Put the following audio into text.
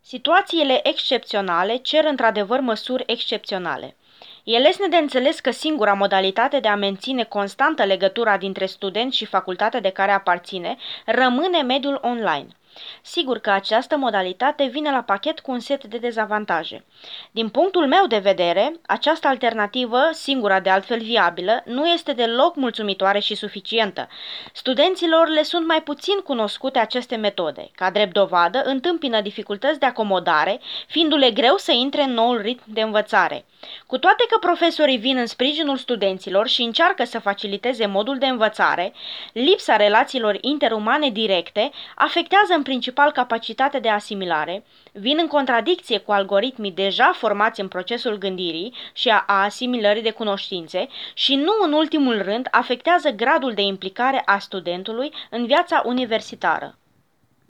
Situațiile excepționale cer într-adevăr măsuri excepționale. E lesne de înțeles că singura modalitate de a menține constantă legătura dintre student și facultatea de care aparține rămâne mediul online. Sigur că această modalitate vine la pachet cu un set de dezavantaje. Din punctul meu de vedere, această alternativă, singura de altfel viabilă, nu este deloc mulțumitoare și suficientă. Studenților le sunt mai puțin cunoscute aceste metode. Ca drept dovadă, întâmpină dificultăți de acomodare, fiindu-le greu să intre în noul ritm de învățare. Cu toate că profesorii vin în sprijinul studenților și încearcă să faciliteze modul de învățare, lipsa relațiilor interumane directe afectează în principal capacitatea de asimilare, vin în contradicție cu algoritmii deja formați în procesul gândirii și a asimilării de cunoștințe și, nu în ultimul rând, afectează gradul de implicare a studentului în viața universitară.